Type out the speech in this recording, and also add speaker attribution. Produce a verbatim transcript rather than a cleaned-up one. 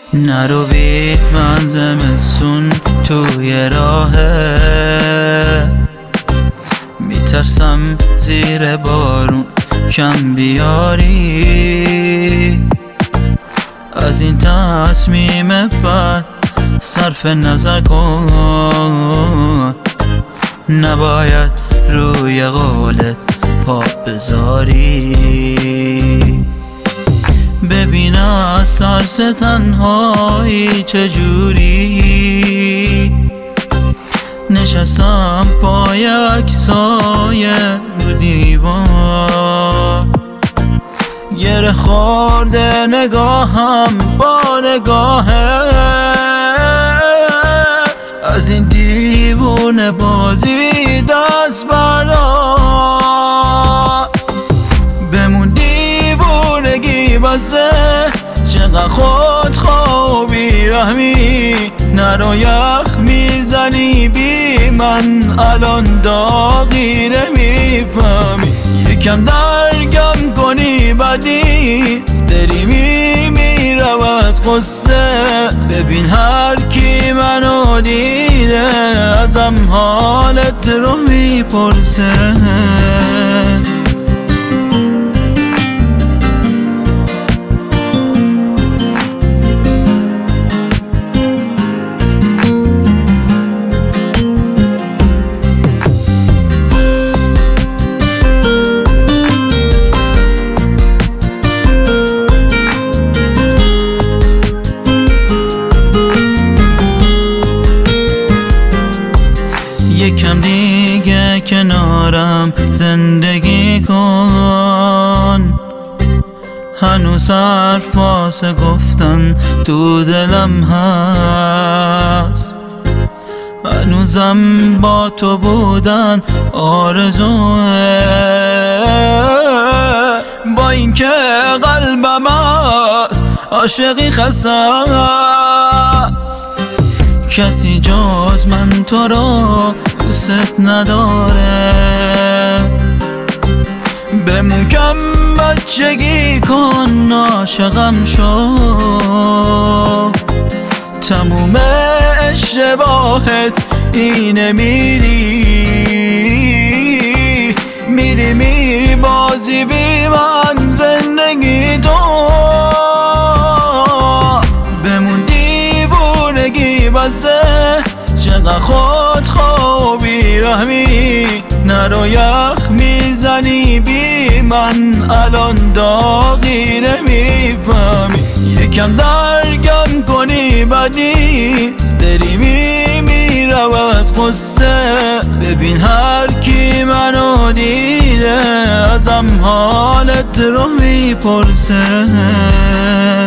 Speaker 1: نرو بی من زمستون توی راهه، میترسم زیر بارون کم بیاری. از این تصمیم بد صرف نظر کن، نباید روی قولت پا بذاری. ببین از سرس تنهایی چجوری نشستم پای عکسای رو دیوار. گره خورده نگاهم با نگاهه، از این دیوونه بازی دست بردار. بمون دیوونگی بسه، چقدر خود خوابی رحمی. نرو یخ میزنی بی من، الان داغی نمیفهمی. یکم درگم کنی بدی داری میمیرم از قصه. ببین هر کی منو دیده ازم حالت رو میپرسه. یکم دیگه کنارم زندگی کن، هنوز حرف واسه گفتن تو دلم هست. هنوزم با تو بودن آرزوه، با اینکه قلبم هست عاشقی خسته است. کسی جز من تو رو دوست نداره. بمون کم بچگی کن، عاشقم شو. تموم اشتباهت اینه، میری میری میری بازی بی من زندگی تو. بمون دیوونگی بسه، چقدر خود خوابی رحمی. نرو یخ میزنی بی من، الان داغی نمیفهمی. یکم درگم کنی بدی داری میمیرم از قصه. ببین هر کی منو دیده ازم حالت رو میپرسه.